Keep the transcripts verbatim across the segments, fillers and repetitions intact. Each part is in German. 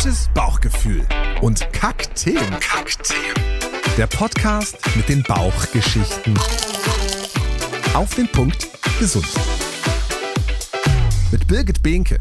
Gutes Bauchgefühl und Kackthemen. Kackthemen. Der Podcast mit den Bauchgeschichten. Auf den Punkt gesund. Mit Birgit Behnke.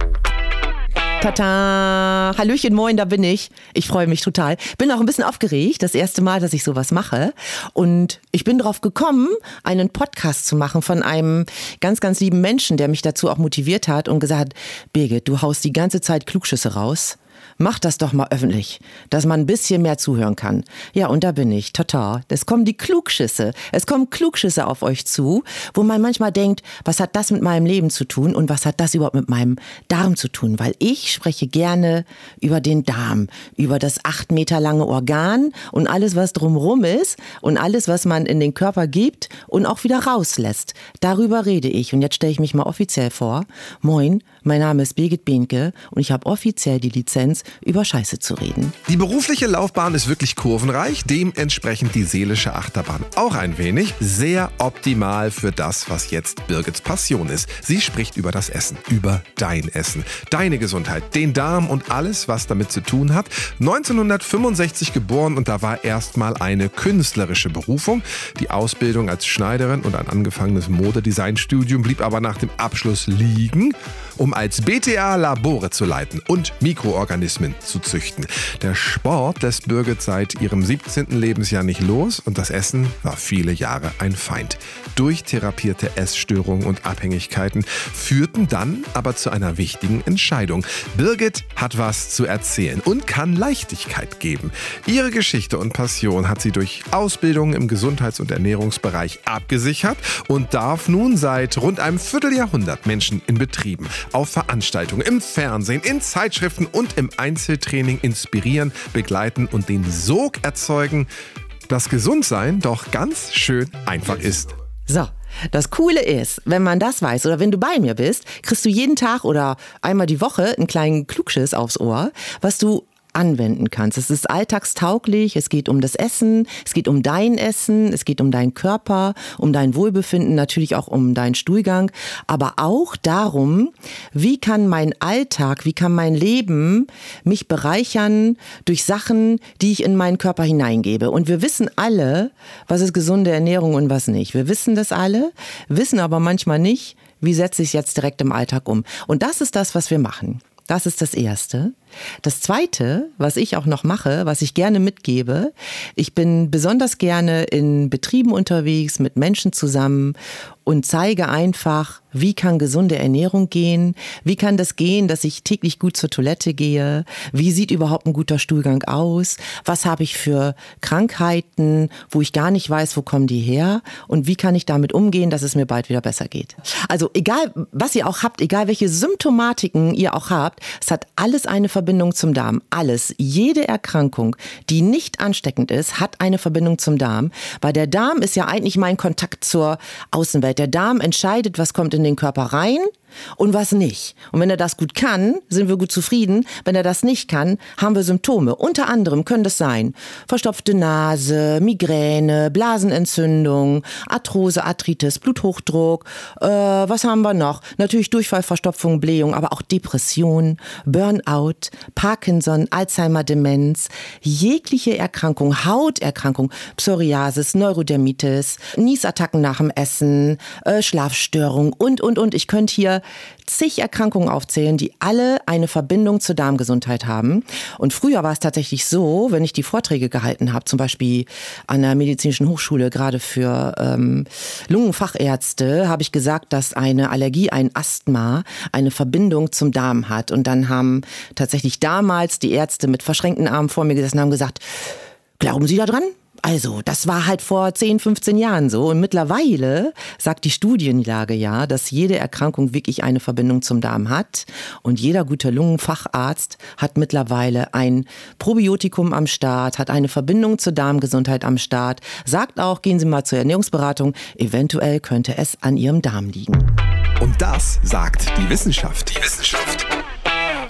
Tata, Hallöchen, moin, da bin ich. Ich freue mich total. Bin auch ein bisschen aufgeregt, das erste Mal, dass ich sowas mache. Und ich bin drauf gekommen, einen Podcast zu machen von einem ganz, ganz lieben Menschen, der mich dazu auch motiviert hat und gesagt hat, Birgit, du haust die ganze Zeit Klugschüsse raus. Mach das doch mal öffentlich, dass man ein bisschen mehr zuhören kann. Ja, und da bin ich, total. Es kommen die Klugschüsse. Es kommen Klugschüsse auf euch zu, wo man manchmal denkt, was hat das mit meinem Leben zu tun und was hat das überhaupt mit meinem Darm zu tun? Weil ich spreche gerne über den Darm, über das acht Meter lange Organ und alles, was drumherum ist und alles, was man in den Körper gibt und auch wieder rauslässt. Darüber rede ich. Und jetzt stelle ich mich mal offiziell vor. Moin, mein Name ist Birgit Behnke und ich habe offiziell die Lizenz, über Scheiße zu reden. Die berufliche Laufbahn ist wirklich kurvenreich, dementsprechend die seelische Achterbahn auch ein wenig. Sehr optimal für das, was jetzt Birgits Passion ist. Sie spricht über das Essen, über dein Essen, deine Gesundheit, den Darm und alles, was damit zu tun hat. neunzehnhundertfünfundsechzig geboren und da war erstmal eine künstlerische Berufung. Die Ausbildung als Schneiderin und ein angefangenes Modedesignstudium blieb aber nach dem Abschluss liegen, um als B T A Labore zu leiten und Mikroorganismen zu züchten. Der Sport lässt Birgit seit ihrem siebzehnten Lebensjahr nicht los und das Essen war viele Jahre ein Feind. Durchtherapierte Essstörungen und Abhängigkeiten führten dann aber zu einer wichtigen Entscheidung. Birgit hat was zu erzählen und kann Leichtigkeit geben. Ihre Geschichte und Passion hat sie durch Ausbildung im Gesundheits- und Ernährungsbereich abgesichert und darf nun seit rund einem Vierteljahrhundert Menschen in Betrieben, auf Veranstaltungen, im Fernsehen, in Zeitschriften und im Einzeltraining inspirieren, begleiten und den Sog erzeugen, dass Gesundsein doch ganz schön einfach ist. So, das Coole ist, wenn man das weiß oder wenn du bei mir bist, kriegst du jeden Tag oder einmal die Woche einen kleinen Klugschiss aufs Ohr, was du anwenden kannst. Es ist alltagstauglich, es geht um das Essen, es geht um dein Essen, es geht um deinen Körper, um dein Wohlbefinden, natürlich auch um deinen Stuhlgang, aber auch darum, wie kann mein Alltag, wie kann mein Leben mich bereichern durch Sachen, die ich in meinen Körper hineingebe. Und wir wissen alle, was ist gesunde Ernährung und was nicht. Wir wissen das alle, wissen aber manchmal nicht, wie setze ich es jetzt direkt im Alltag um. Und das ist das, was wir machen. Das ist das Erste. Das Zweite, was ich auch noch mache, was ich gerne mitgebe, ich bin besonders gerne in Betrieben unterwegs, mit Menschen zusammen und zeige einfach, wie kann gesunde Ernährung gehen, wie kann das gehen, dass ich täglich gut zur Toilette gehe, wie sieht überhaupt ein guter Stuhlgang aus, was habe ich für Krankheiten, wo ich gar nicht weiß, wo kommen die her und wie kann ich damit umgehen, dass es mir bald wieder besser geht. Also egal, was ihr auch habt, egal welche Symptomatiken ihr auch habt, es hat alles eine Verbindung zum Darm. Alles, jede Erkrankung, die nicht ansteckend ist, hat eine Verbindung zum Darm, weil der Darm ist ja eigentlich mein Kontakt zur Außenwelt. Der Darm entscheidet, was kommt in den Körper rein und was nicht. Und wenn er das gut kann, sind wir gut zufrieden. Wenn er das nicht kann, haben wir Symptome. Unter anderem können das sein verstopfte Nase, Migräne, Blasenentzündung, Arthrose, Arthritis, Bluthochdruck. Äh, was haben wir noch? Natürlich Durchfall, Verstopfung, Blähung, aber auch Depression, Burnout, Parkinson, Alzheimer, Demenz, jegliche Erkrankung, Hauterkrankung, Psoriasis, Neurodermitis, Niesattacken nach dem Essen, äh, Schlafstörung und, und, und. Ich könnte hier zig Erkrankungen aufzählen, die alle eine Verbindung zur Darmgesundheit haben. Und früher war es tatsächlich so, wenn ich die Vorträge gehalten habe, zum Beispiel an der Medizinischen Hochschule, gerade für ähm, Lungenfachärzte, habe ich gesagt, dass eine Allergie, ein Asthma, eine Verbindung zum Darm hat. Und dann haben tatsächlich damals die Ärzte mit verschränkten Armen vor mir gesessen und haben gesagt, glauben Sie da dran? Also, das war halt vor zehn, fünfzehn Jahren so. Und mittlerweile sagt die Studienlage ja, dass jede Erkrankung wirklich eine Verbindung zum Darm hat. Und jeder gute Lungenfacharzt hat mittlerweile ein Probiotikum am Start, hat eine Verbindung zur Darmgesundheit am Start. Sagt auch, gehen Sie mal zur Ernährungsberatung, eventuell könnte es an Ihrem Darm liegen. Und das sagt die Wissenschaft. Die Wissenschaft.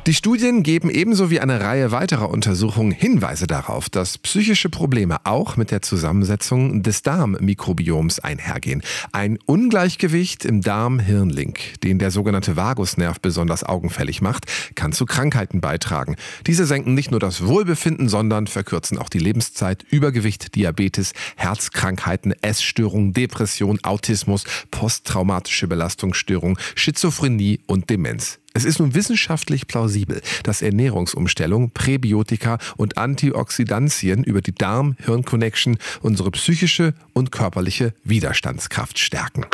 Die Studien geben ebenso wie eine Reihe weiterer Untersuchungen Hinweise darauf, dass psychische Probleme auch mit der Zusammensetzung des Darmmikrobioms einhergehen. Ein Ungleichgewicht im Darm-Hirn-Link, den der sogenannte Vagusnerv besonders augenfällig macht, kann zu Krankheiten beitragen. Diese senken nicht nur das Wohlbefinden, sondern verkürzen auch die Lebenszeit. Übergewicht, Diabetes, Herzkrankheiten, Essstörungen, Depression, Autismus, posttraumatische Belastungsstörung, Schizophrenie und Demenz. Es ist nun wissenschaftlich plausibel, dass Ernährungsumstellung, Präbiotika und Antioxidantien über die Darm-Hirn-Connection unsere psychische und körperliche Widerstandskraft stärken.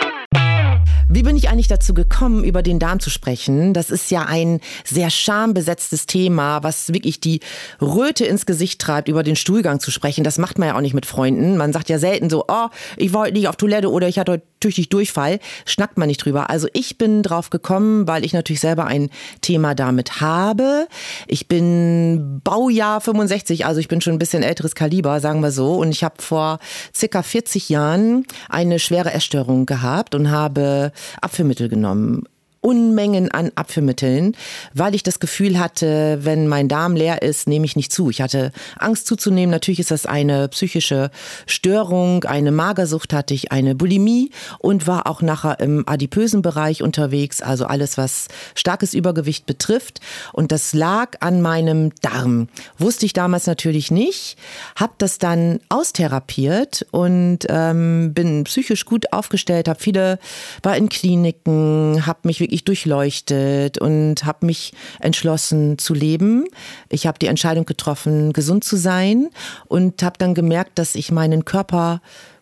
Wie bin ich eigentlich dazu gekommen, über den Darm zu sprechen? Das ist ja ein sehr schambesetztes Thema, was wirklich die Röte ins Gesicht treibt, über den Stuhlgang zu sprechen. Das macht man ja auch nicht mit Freunden. Man sagt ja selten so, oh, ich wollte nicht auf Toilette oder ich hatte heute tüchtig Durchfall. Schnackt man nicht drüber. Also ich bin drauf gekommen, weil ich natürlich selber ein Thema damit habe. Ich bin Baujahr fünfundsechzig, also ich bin schon ein bisschen älteres Kaliber, sagen wir so. Und ich habe vor circa vierzig Jahren eine schwere Essstörung gehabt und habe Abführmittel genommen. Unmengen an Abführmitteln, weil ich das Gefühl hatte, wenn mein Darm leer ist, nehme ich nicht zu. Ich hatte Angst zuzunehmen. Natürlich ist das eine psychische Störung, eine Magersucht hatte ich, eine Bulimie und war auch nachher im adipösen Bereich unterwegs, also alles, was starkes Übergewicht betrifft. Und das lag an meinem Darm. Wusste ich damals natürlich nicht, habe das dann austherapiert und ähm, bin psychisch gut aufgestellt, habe viele, war in Kliniken, habe mich wirklich ich durchleuchtet und habe mich entschlossen zu leben. Ich habe die Entscheidung getroffen, gesund zu sein und habe dann gemerkt, dass ich meinen Körper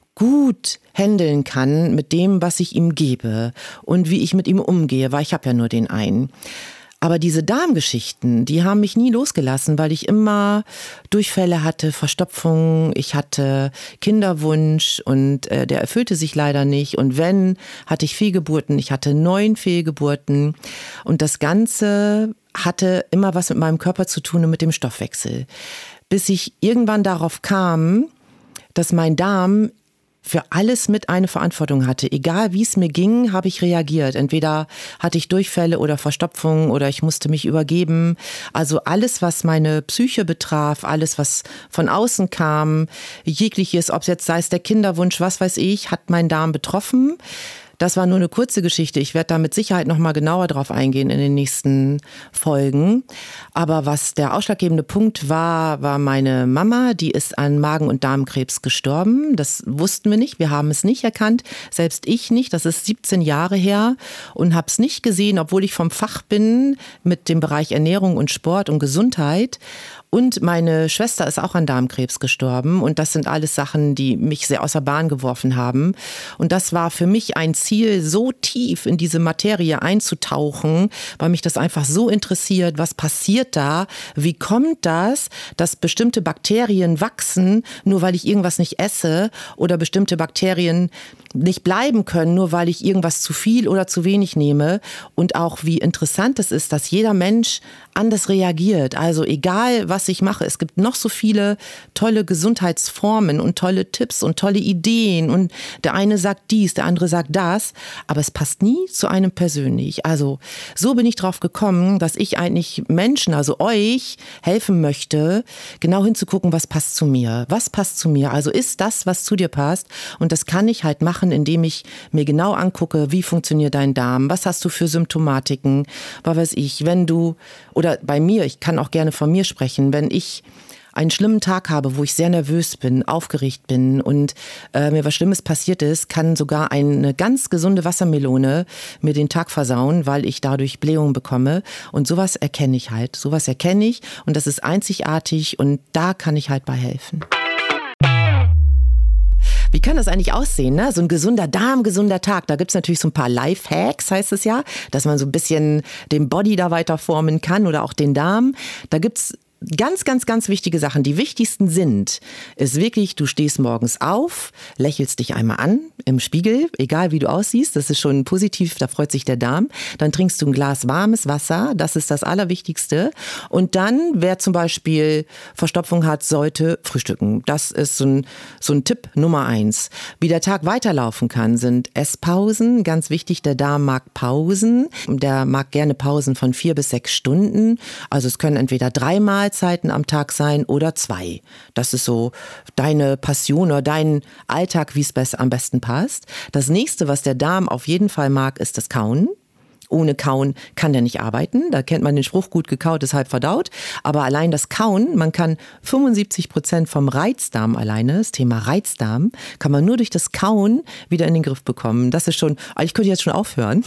gut handeln kann mit dem, was ich ihm gebe und wie ich mit ihm umgehe, weil ich habe ja nur den einen. Aber diese Darmgeschichten, die haben mich nie losgelassen, weil ich immer Durchfälle hatte, Verstopfungen, ich hatte Kinderwunsch und äh, der erfüllte sich leider nicht. Und wenn, hatte ich Fehlgeburten, ich hatte neun Fehlgeburten. Und das Ganze hatte immer was mit meinem Körper zu tun und mit dem Stoffwechsel. Bis ich irgendwann darauf kam, dass mein Darm für alles mit eine Verantwortung hatte. Egal wie es mir ging, habe ich reagiert. Entweder hatte ich Durchfälle oder Verstopfungen oder ich musste mich übergeben. Also alles, was meine Psyche betraf, alles, was von außen kam, jegliches, ob es jetzt sei es der Kinderwunsch, was weiß ich, hat mein Darm betroffen. Das war nur eine kurze Geschichte. Ich werde da mit Sicherheit noch mal genauer drauf eingehen in den nächsten Folgen. Aber was der ausschlaggebende Punkt war, war meine Mama. Die ist an Magen- und Darmkrebs gestorben. Das wussten wir nicht. Wir haben es nicht erkannt. Selbst ich nicht. Das ist siebzehn Jahre her und habe es nicht gesehen, obwohl ich vom Fach bin mit dem Bereich Ernährung und Sport und Gesundheit. Und meine Schwester ist auch an Darmkrebs gestorben. Und das sind alles Sachen, die mich sehr außer Bahn geworfen haben. Und das war für mich ein Ziel, so tief in diese Materie einzutauchen, weil mich das einfach so interessiert. Was passiert da? Wie kommt das, dass bestimmte Bakterien wachsen, nur weil ich irgendwas nicht esse? Oder bestimmte Bakterien nicht bleiben können, nur weil ich irgendwas zu viel oder zu wenig nehme. Und auch wie interessant es ist, dass jeder Mensch anders reagiert. Also egal, was ich mache, es gibt noch so viele tolle Gesundheitsformen und tolle Tipps und tolle Ideen. Und der eine sagt dies, der andere sagt das. Aber es passt nie zu einem persönlich. Also so bin ich drauf gekommen, dass ich eigentlich Menschen, also euch, helfen möchte, genau hinzugucken, was passt zu mir. Was passt zu mir? Also ist das, was zu dir passt? Und das kann ich halt machen, indem ich mir genau angucke, wie funktioniert dein Darm, was hast du für Symptomatiken, was weiß ich, wenn du, oder bei mir, ich kann auch gerne von mir sprechen, wenn ich einen schlimmen Tag habe, wo ich sehr nervös bin, aufgeregt bin und äh, mir was Schlimmes passiert ist, kann sogar eine ganz gesunde Wassermelone mir den Tag versauen, weil ich dadurch Blähungen bekomme. Und sowas erkenne ich halt, sowas erkenne ich und das ist einzigartig und da kann ich halt bei helfen. Wie kann das eigentlich aussehen, ne? So ein gesunder Darm, gesunder Tag. Da gibt's natürlich so ein paar Lifehacks, heißt es ja, dass man so ein bisschen den Body da weiter formen kann oder auch den Darm. Da gibt's ganz, ganz, ganz wichtige Sachen. Die wichtigsten sind, ist wirklich, du stehst morgens auf, lächelst dich einmal an im Spiegel, egal wie du aussiehst, das ist schon positiv, da freut sich der Darm. Dann trinkst du ein Glas warmes Wasser, das ist das Allerwichtigste. Und dann, wer zum Beispiel Verstopfung hat, sollte frühstücken. Das ist so ein, so ein Tipp Nummer eins. Wie der Tag weiterlaufen kann, sind Esspausen. Ganz wichtig, der Darm mag Pausen. Der mag gerne Pausen von vier bis sechs Stunden. Also es können entweder drei Mahlzeiten am Tag sein oder zwei. Das ist so deine Passion oder dein Alltag, wie es am besten passt. Das nächste, was der Darm auf jeden Fall mag, ist das Kauen. Ohne Kauen kann der nicht arbeiten. Da kennt man den Spruch, gut gekaut ist halb verdaut. Aber allein das Kauen, man kann fünfundsiebzig Prozent vom Reizdarm alleine, das Thema Reizdarm, kann man nur durch das Kauen wieder in den Griff bekommen. Das ist schon, ich könnte jetzt schon aufhören.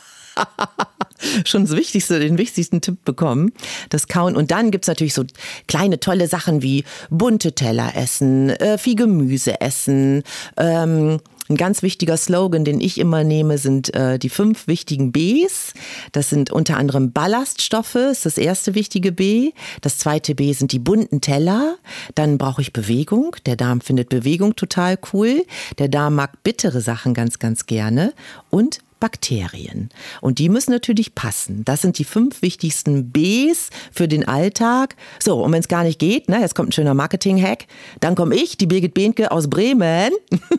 Schon das Wichtigste, den wichtigsten Tipp bekommen, das Kauen. Und dann gibt's natürlich so kleine tolle Sachen wie bunte Teller essen, äh, viel Gemüse essen. Ähm, ein ganz wichtiger Slogan, den ich immer nehme, sind äh, die fünf wichtigen Bs. Das sind unter anderem Ballaststoffe, ist das erste wichtige B. Das zweite B sind die bunten Teller. Dann brauche ich Bewegung. Der Darm findet Bewegung total cool. Der Darm mag bittere Sachen ganz, ganz gerne. Und Bakterien. Und die müssen natürlich passen. Das sind die fünf wichtigsten Bs für den Alltag. So, und wenn es gar nicht geht, ne, jetzt kommt ein schöner Marketing-Hack, dann komme ich, die Birgit Behnke aus Bremen,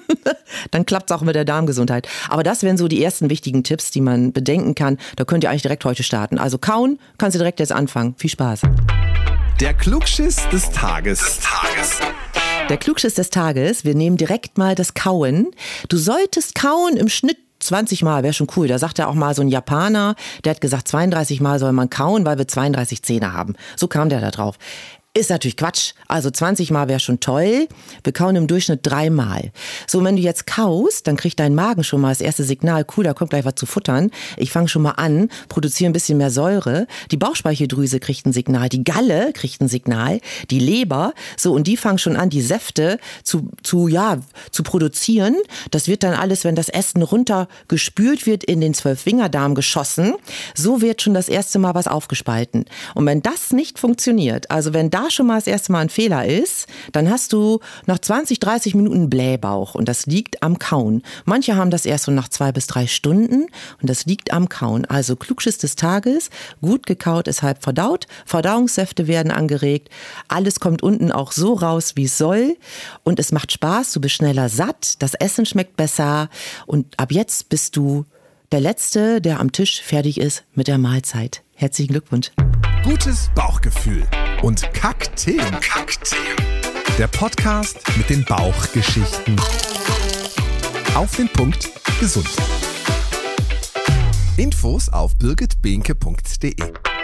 dann klappt es auch mit der Darmgesundheit. Aber das wären so die ersten wichtigen Tipps, die man bedenken kann. Da könnt ihr eigentlich direkt heute starten. Also kauen kannst du direkt jetzt anfangen. Viel Spaß. Der Klugschiss des Tages. Des Tages. Der Klugschiss des Tages, wir nehmen direkt mal das Kauen. Du solltest kauen im Schnitt zwanzig Mal, wäre schon cool. Da sagt ja auch mal so ein Japaner, der hat gesagt, zweiunddreißig Mal soll man kauen, weil wir zweiunddreißig Zähne haben. So kam der da drauf. Ist natürlich Quatsch. Also zwanzig Mal wäre schon toll. Wir kauen im Durchschnitt dreimal. So, wenn du jetzt kaust, dann kriegt dein Magen schon mal das erste Signal, cool, da kommt gleich was zu futtern. Ich fange schon mal an, produziere ein bisschen mehr Säure. Die Bauchspeicheldrüse kriegt ein Signal, die Galle kriegt ein Signal, die Leber. So, und die fangen schon an, die Säfte zu, zu, ja, zu produzieren. Das wird dann alles, wenn das Essen runtergespült wird, in den Zwölffingerdarm geschossen. So wird schon das erste Mal was aufgespalten. Und wenn das nicht funktioniert, also wenn da schon mal das erste Mal ein Fehler ist, dann hast du nach zwanzig, dreißig Minuten Blähbauch und das liegt am Kauen. Manche haben das erst so nach zwei bis drei Stunden und das liegt am Kauen. Also Klugschiss des Tages, gut gekaut ist halb verdaut, Verdauungssäfte werden angeregt, alles kommt unten auch so raus, wie es soll und es macht Spaß, du bist schneller satt, das Essen schmeckt besser und ab jetzt bist du der Letzte, der am Tisch fertig ist mit der Mahlzeit. Herzlichen Glückwunsch. Gutes Bauchgefühl und Kakteen. Kakteen. Der Podcast mit den Bauchgeschichten. Auf den Punkt gesund. Infos auf birgit behnke punkt de.